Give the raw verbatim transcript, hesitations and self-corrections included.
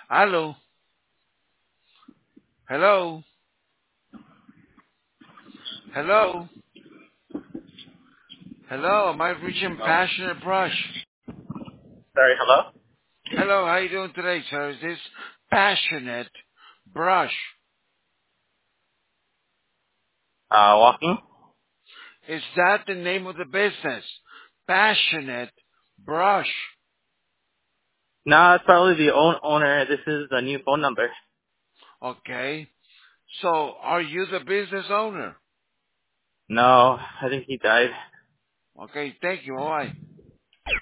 Hello. Hello. Hello. Hello. Am I reaching Hello? Passionate Brush? Sorry, hello? Hello. How you doing today, sir? Is this Passionate Brush? Uh, walking? Is that the name of the business? Passionate Brush. No, it's probably the own owner. This is the new phone number. Okay. So, are you the business owner? No, I think he died. Okay. Thank you. All right.